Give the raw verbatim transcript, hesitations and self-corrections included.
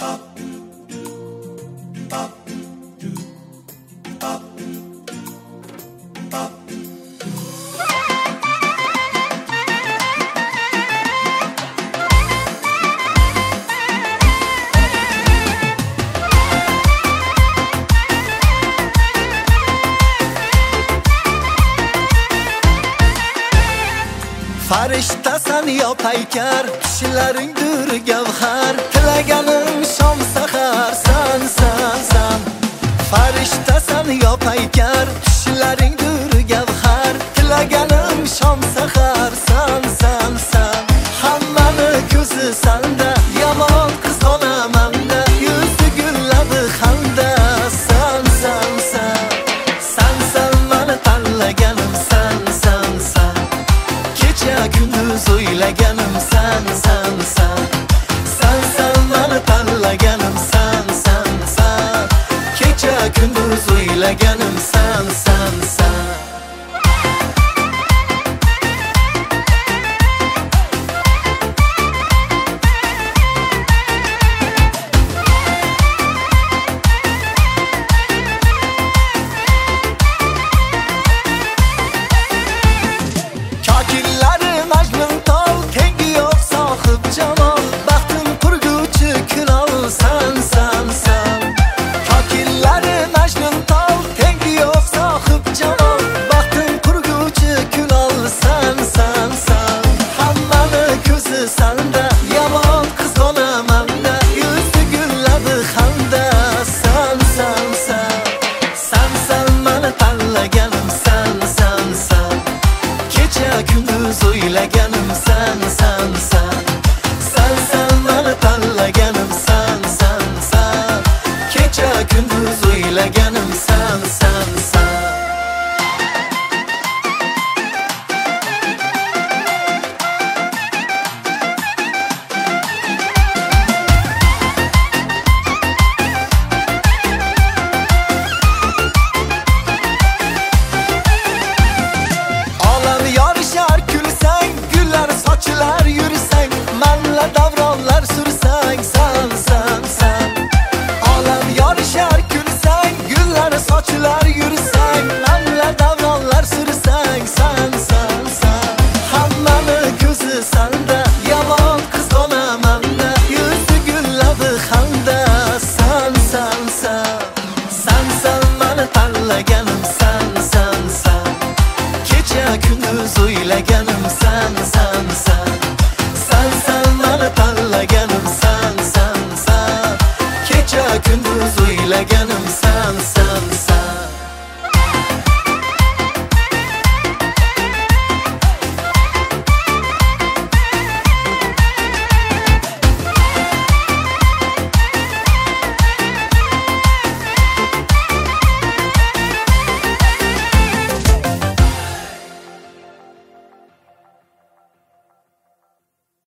Farishtasan yo paykar, tishlaringdir gavhar, tilaganim shom sahar, san san san. Farishtasan yo paykar, tishlaringdir gavhar, tilaganim shom sahar, san san san. Hammani ko'zi sanda, yomon qiz onamanda, yuzi gulladi xanda, san san san. San san mani tanlaganim, san san san. Kecha kunduz o'ylaganim, san san san. San san mani tanlaganim, san san san. Kecha kunduz o'ylaganim, san san san. Sanda